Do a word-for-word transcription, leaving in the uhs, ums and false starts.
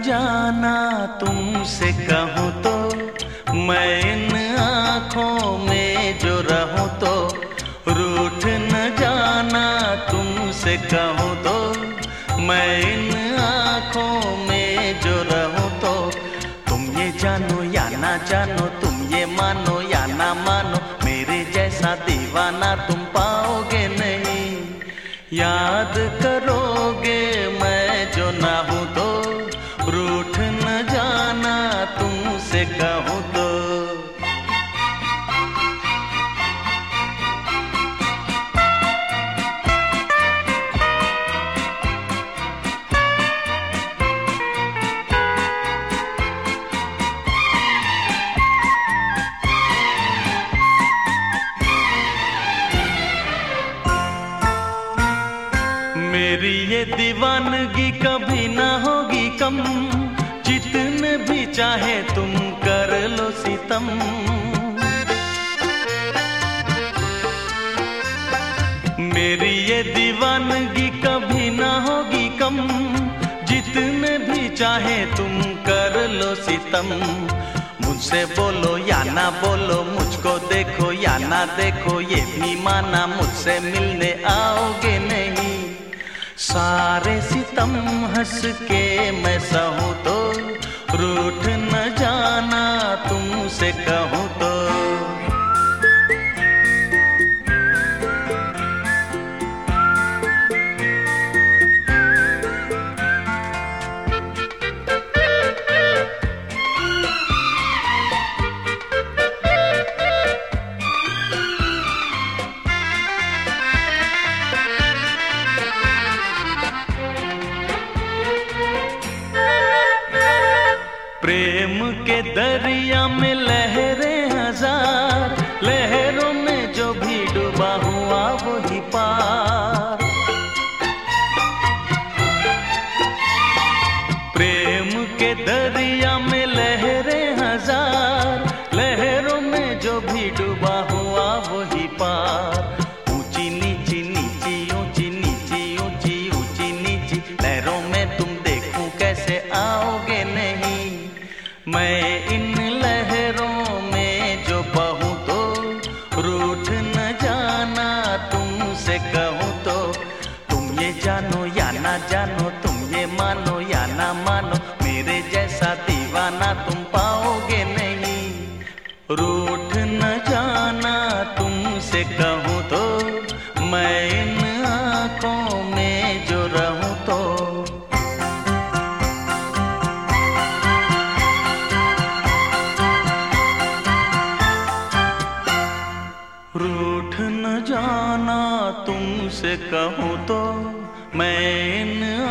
जाना तुमसे कहूँ तो, मैं इन आँखों में जो रहूँ तो, रूठ न जाना तुमसे कहूँ तो, मैं इन आँखों में जो रहूँ तो, तुम ये जानो या ना जानो, तुम ये मानो या ना मानो, मेरे जैसा दीवाना तुम पाओगे नहीं। याद करोगे मैं जो ना हूँ तो, रूठ न जाना तुमसे कहूँ तो। मेरी ये दीवानगी कभी ना होगी कम, जितने भी चाहे तुम कर लो सितम। मेरी ये दीवानगी कभी ना होगी कम, जितने भी चाहे तुम कर लो सितम। मुझसे बोलो या ना बोलो, मुझको देखो या ना देखो, ये भी माना मुझसे मिलने आओगे नहीं। सारे सितम हंस के मैं सहूँ तो, रूठ न जाना तुमसे कहूँ तो। प्रेम के दरिया में लहरें हजार, लहरों में जो भी डूबा हुआ वही पार। प्रेम के दरिया में लहरें हजार, लहरों में जो भी डूबा हुआ वही पार। ऊंची नीची नीची ऊंची नीची ऊंची ऊंची नीची लहरों में तुम देखूं कैसे आओगे नहीं। मैं इन लहरों में जो बहूँ तो, रूठ न जाना तुमसे कहूँ तो। तुम ये जानो या ना जानो, तुम ये मानो या ना मानो, मेरे जैसा दीवाना तुम पाओगे नहीं। रूठ न जाना तुमसे कहूँ तो, मैं इन आँखों में जो रहूँ तो। रूठ न जाना तुमसे कहूँ तो, मैं इन